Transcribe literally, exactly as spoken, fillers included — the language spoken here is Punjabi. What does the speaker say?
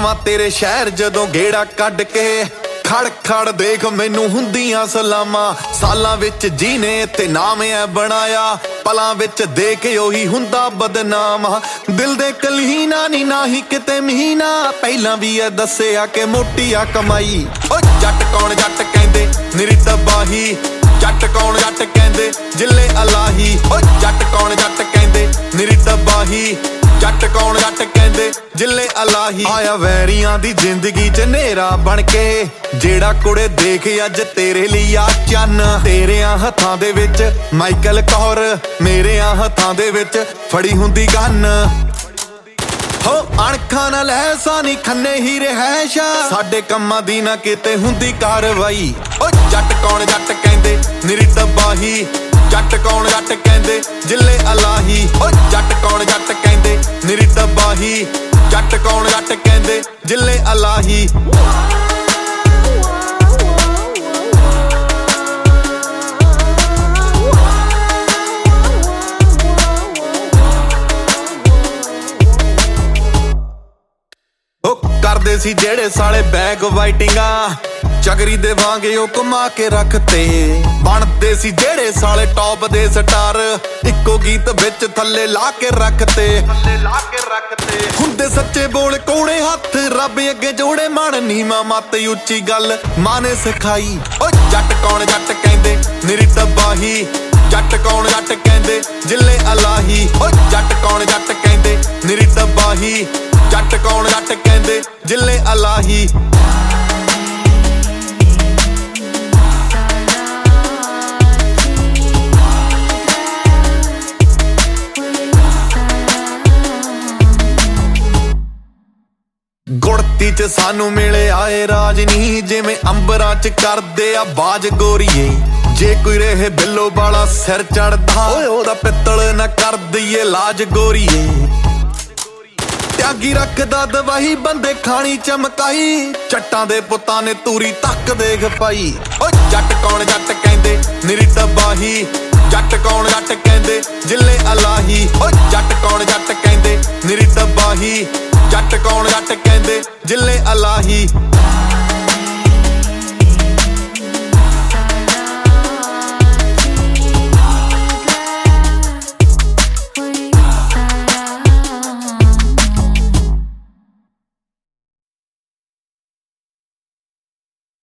ਆਵਾਂ ਤੇਰੇ ਸ਼ਹਿਰ ਜਦੋਂ ਗੇੜਾ ਕੱਢ ਕੇ ਖੜ ਖੜ ਦੇਖ ਮੈਨੂੰ ਹੁੰਦੀਆਂ ਸਲਾਮਾਂ ਸਾਲਾਂ ਵਿੱਚ ਜੀਨੇ ਤੇ ਨਾਮ ਐ ਬਣਾਇਆ ਪਲਾਂ ਵਿੱਚ ਦੇਖ ਉਹੀ ਹੁੰਦਾ ਬਦਨਾਮ ਦਿਲ ਦੇ ਕਲੀਨਾ ਨੀ ਨਾਹੀ ਕਿਤੇ ਮਹੀਨਾ ਪਹਿਲਾਂ ਵੀ ਐ ਦੱਸਿਆ ਕਿ ਮੋਟੀ ਆ ਕਮਾਈ ਓ ਜੱਟ ਕੌਣ ਜੱਟ ਕਹਿੰਦੇ ਨਿਰੀ ਤਬਾਹੀ ਜੱਟ ਕੌਣ ਜੱਟ ਕਹਿੰਦੇ ਜਿੱਲੇ ਅਲਾਹੀ ਓ ਜੱਟ ਕੌਣ ਜੱਟ ਕਹਿੰਦੇ ਨਿਰੀ ਤਬਾਹੀ ਜੱਟ ਕੌਣ ਜੱਟ ਕਹਿੰਦੇ ਜਿੱਲੇ ਅਲਾਹੀ ਆਇਆ ਵੈਰੀਆਂ ਦੀ ਜ਼ਿੰਦਗੀ ਚ ਨੇਰਾ ਬਣ ਕੇ ਜਿਹੜਾ ਕੁੜੇ ਦੇਖ ਅੱਜ ਤੇਰੇ ਲਈ ਆ ਚੰਨ ਤੇਰਿਆਂ ਹੱਥਾਂ ਦੇ ਵਿੱਚ ਮਾਈਕਲ ਕੌਰ ਮੇਰਿਆਂ ਹੱਥਾਂ ਦੇ ਵਿੱਚ ਫੜੀ ਹੁੰਦੀ ਗੰਨ ਹੋ ਅਣਖਾਂ ਨਾਲ ਐਸਾ ਨੀ ਖੰਨੇ ਹੀ ਰਹਿਸ਼ਾ ਸਾਡੇ ਕੰਮਾਂ ਦੀ ਨਾ ਕਿਤੇ ਹੁੰਦੀ ਕਾਰਵਾਈ ਓ ਜੱਟ ਕੌਣ ਜੱਟ ਕਹਿੰਦੇ ਨਿਰੀ ਤਬਾਹੀ ਜੱਟ ਕੌਣ ਜੱਟ ਕਹਿੰਦੇ ਜਿੱਲੇ ਅਲਾਹੀ ਓ ਜੱਟ ਕੌਣ ਜੱਟ ਕਹਿੰਦੇ ਨਿਰੀ ਤਬਾਹੀ ਜੱਟ ਕੌਣ ਜੱਟ ਕਹਿੰਦੇ ਜਿੱਲੇ ਅਲਾਹੀ ਓ ਕਰਦੇ ਸੀ ਜਿਹੜੇ ਸਾਲੇ ਬੈਗ ਵਾਈਟਿੰਗਾਂ ਚਗਰੀ ਦੇ ਵਾਂਗੇ ਉਹ ਕਮਾ ਕੇ ਰੱਖਤੇ ਬਣਦੇ ਸੀ ਜਿਹੜੇ ਸਾਲੇ ਟੌਪ ਦੇ ਸਟਾਰ ਇੱਕੋ ਗੀਤ ਵਿੱਚ ਥੱਲੇ ਲਾ ਕੇ ਰੱਖਤੇ ਥੱਲੇ ਲਾ ਕੇ ਰੱਖਤੇ ਹੁੰਦੇ ਸੱਚੇ ਬੋਲ ਕੋੜੇ ਹੱਥ ਰੱਬ ਅੱਗੇ ਜੋੜੇ ਮਨ ਨੀਵਾਂ ਮੱਤ ਉੱਚੀ ਗੱਲ ਮਾਂ ਨੇ ਸਿਖਾਈ ਓ ਜੱਟ ਕੌਣ ਜੱਟ ਕਹਿੰਦੇ ਨਿਰੀ ਤਬਾਹੀ ਜੱਟ ਕੌਣ ਜੱਟ ਕਹਿੰਦੇ ਜਿੱਲੇ ਅਲਾਹੀ ਓ ਜੱਟ ਕੌਣ ਜੱਟ ਕਹਿੰਦੇ ਨਿਰੀ ਤਬਾਹੀ ਜੱਟ ਕੌਣ ਜੱਟ ਕਹਿੰਦੇ ਜਿੱਲੇ ਅਲਾਹੀ ਗੁੜਤੀ ਚ ਸਾਨੂੰ ਮਿਲੇ ਆਏ ਰਾਜਨੀ ਜਿਵੇਂ ਅੰਬਰਾਂ ਚ ਕਰਦੇ ਆ ਬਾਜ ਗੋਰੀਏ ਜੇ ਕੋਈ ਰਹੇ ਬਿੱਲੋ ਵਾਲਾ ਸਿਰ ਚੜਦਾ ਓਏ ਉਹਦਾ ਪਿੱਤਲ ਨਾ ਕਰ ਦਈਏ ਲਾਜ ਗੋਰੀਏ ਤਿਆਗੀ ਰੱਖਦਾ ਦਵਾਈ ਬੰਦੇ ਖਾਣੀ ਚਮਕਾਈ ਚੱਟਾਂ ਦੇ ਪੁੱਤਾਂ ਨੇ ਤੂਰੀ ਤੱਕ ਦੇਖ ਪਾਈ ਓ ਜੱਟ ਕੌਣ ਜੱਟ ਕਹਿੰਦੇ ਨਿਰੀ ਤਬਾਹੀ ਜੱਟ ਕੌਣ ਜੱਟ ਕਹਿੰਦੇ ਜਿੱਲੇ ਅਲਾਹੀ ਓ ਜੱਟ ਕੌਣ ਜੱਟ ਕਹਿੰਦੇ ਨਿਰੀ ਤਬਾਹੀ ਜੱਟ ਕੌਣ ਜੱਟ ਕਹਿੰਦੇ ਜਿੱਲੇ ਅਲਾਹੀ